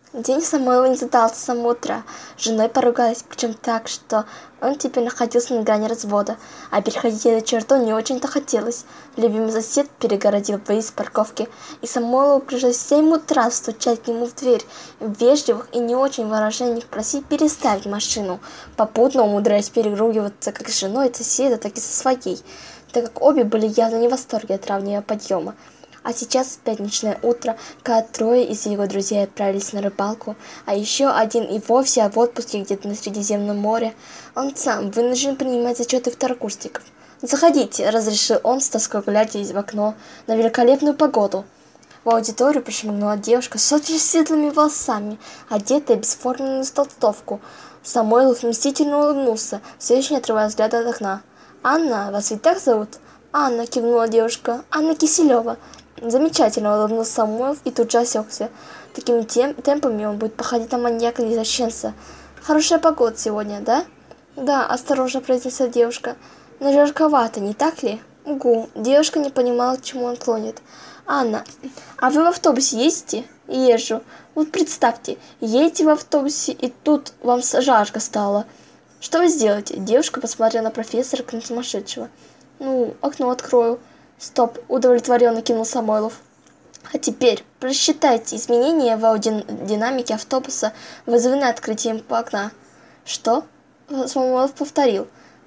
День Самойлова не задался с самого утра. С женой поругались, причем так, что он теперь находился на грани развода, а переходить эту черту не очень-то хотелось. Любимый сосед перегородил выезд с парковки, и Самойлову пришлось в 7 утра стучать к нему в дверь, в вежливых и не очень выражениях просить переставить машину, попутно умудряясь переругиваться как с женой соседа, так и со своей, так как обе были явно не в восторге от раннего подъема. А сейчас пятничное утро, когда трое из его друзей отправились на рыбалку, а еще один и вовсе в отпуске где-то на Средиземном море. Он сам вынужден принимать зачеты второкурсников. «Заходите», — разрешил он, с тоской глядя в окно на великолепную погоду. В аудиторию прошмыгнула девушка с очень светлыми волосами, одетая в бесформенную толстовку. Самойлов мстительно улыбнулся, все еще не отрывая взгляда от окна. «Анна, вас ведь так зовут?» «Анна», — кивнула девушка, — «Анна Киселева». Замечательно, улыбнулся Самойлов и тут же осекся. Такими темпами он будет походить на маньяка и извращенца. Хорошая погода сегодня, да? Да, осторожно произнесла девушка. Но жарковато, не так ли? Угу. Девушка не понимала, к чему он клонит. Анна, а вы в автобусе ездите? Езжу. Вот представьте, едете в автобусе, и тут вам жарко стало. Что вы сделаете? Девушка посмотрела на профессора, как на сумасшедшего. Ну, окно открою. Стоп, удовлетворенно кинул Самойлов. А теперь просчитайте изменения в аудиодинамике автобуса, вызванные открытием окна. Что? Самойлов повторил.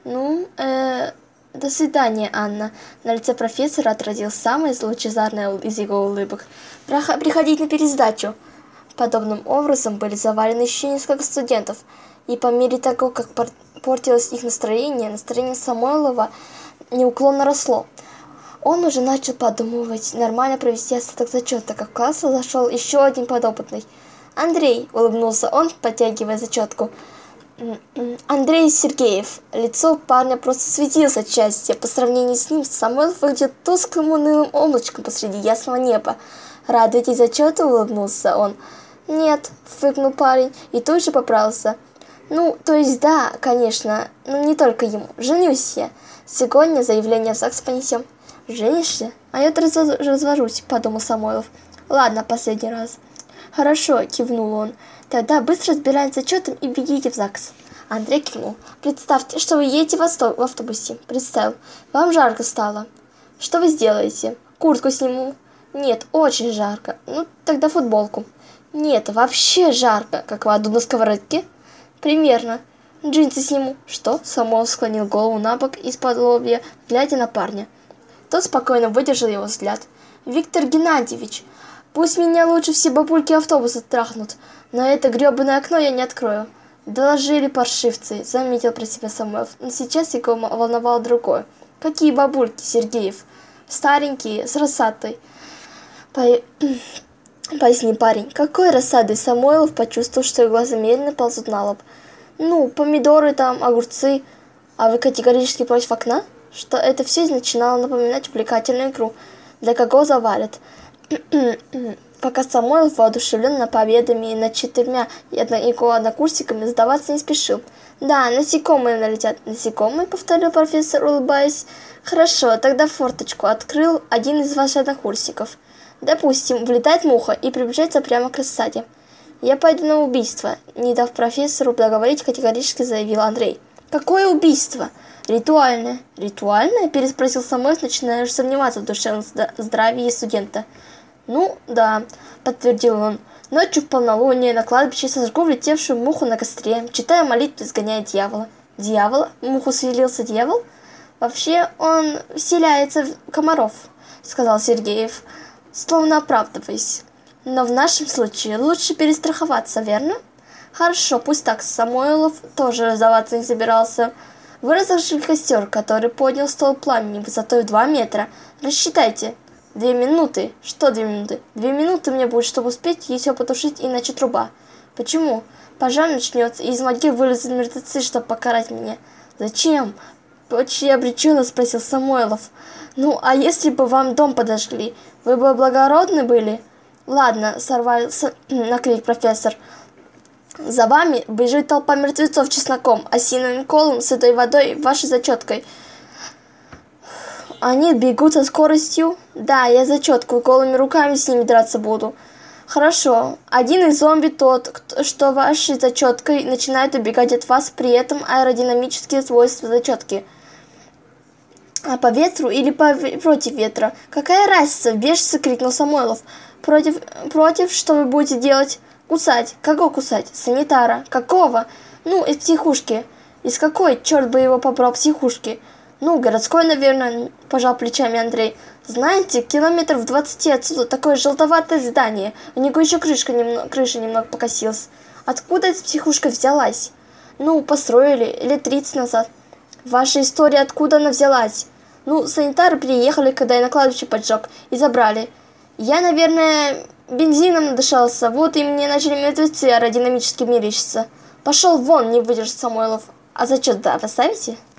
До свидания, Анна. На лице профессора отразилась самая лучезарная из его улыбок. Приходить на пересдачу. Подобным образом были заварены еще несколько студентов, и по мере того, как портилось их настроение Самойлова неуклонно росло. Он уже начал подумывать нормально провести остаток зачета, как в класс зашел еще один подопытный. «Андрей», — улыбнулся он, подтягивая зачетку. «Андрей Сергеев». Лицо парня просто светилось от счастья. По сравнению с ним Самойлов выглядел тусклым унылым облачком посреди ясного неба. «Радуетесь зачету?» — улыбнулся он. «Нет», — фыркнул парень и тут же поправился. «Ну, то есть да, конечно, но не только ему. Женюсь я. Сегодня заявление в ЗАГС понесем». «Женишься? А я развожусь», — подумал Самойлов. «Ладно, последний раз». «Хорошо», — кивнул он. «Тогда быстро разбираемся с зачетом и бегите в ЗАГС». Андрей кивнул. «Представьте, что вы едете в автобусе». Представил. «Вам жарко стало». «Что вы сделаете?» «Куртку сниму». «Нет, очень жарко». «Ну, тогда футболку». «Нет, вообще жарко, как в аду на сковородке». «Примерно». «Джинсы сниму». «Что?» Самойлов склонил голову на бок из-под лобья, глядя на парня. Тот спокойно выдержал его взгляд. «Виктор Геннадьевич, пусть меня лучше все бабульки автобуса трахнут, но это гребаное окно я не открою». «Доложили паршивцы», — заметил про себя Самойлов, но сейчас его волновало другое. «Какие бабульки, Сергеев?» «Старенькие, с рассадой». Поясни, парень. «Какой рассадой?» Самойлов почувствовал, что его глаза медленно ползут на лоб. «Ну, помидоры там, огурцы. А вы категорически против окна?» Что это все начинало напоминать увлекательную игру. Для кого завалят. Пока Самойлов, воодушевленно победами над 4 его однокурсниками, сдаваться не спешил. «Да, насекомые налетят». «Насекомые?» — повторил профессор, улыбаясь. «Хорошо, тогда форточку открыл один из ваших однокурсников. Допустим, влетает муха и приближается прямо к рассаде. Я пойду на убийство», — не дав профессору договорить, категорически заявил Андрей. «Какое убийство?» «Ритуальное». «Ритуальное?» – переспросил Самойлов, начиная уже сомневаться в душевном здравии студента. «Ну, да», – подтвердил он. «Ночью в полнолуние на кладбище сожгу влетевшую муху на костре, читая молитву, изгоняя дьявола». «Дьявола? В муху вселился дьявол?» «Вообще он вселяется в комаров», – сказал Сергеев, словно оправдываясь. «Но в нашем случае лучше перестраховаться, верно?» «Хорошо, пусть так». Самойлов тоже раздаваться не собирался. «Вы разожгли костер, который поднял столб пламени высотой в 2 метра. Рассчитайте». 2 минуты. Что 2 минуты? 2 минуты мне будет, чтобы успеть еще потушить, иначе труба. Почему? Пожар начнется, и из могил вылезут мертвецы, чтобы покарать меня. Зачем? Почти обреченно спросил Самойлов. Ну, а если бы вам дом подожгли? Вы бы благородны были? Ладно, сорвался на крик профессор. За вами бежит толпа мертвецов чесноком, осиновым колом, сытой водой, вашей зачеткой. Они бегут со скоростью... Да, я зачетку, голыми руками с ними драться буду. Хорошо. Один из зомби тот, что вашей зачеткой начинает убегать от вас, при этом аэродинамические свойства зачетки. А по ветру или против ветра? Какая разница? Бешится, крикнул Самойлов. Против, что вы будете делать? Кусать. Кого кусать? Санитара. Какого? Ну, из психушки. Из какой, черт бы его побрал, психушки? Ну, городской, наверное, пожал плечами Андрей. Знаете, километров 20 отсюда такое желтоватое здание. У него еще крыша немного покосилась. Откуда эта психушка взялась? Ну, построили лет 30 назад. Ваша история, откуда она взялась? Ну, санитары приехали, когда я на кладбище поджег, и забрали. Я, наверное, бензином надышался, вот и мне начали мертвецы аэродинамически мерещиться. Пошел вон, не выдержит Самойлов. А зачет, да, вы ставите?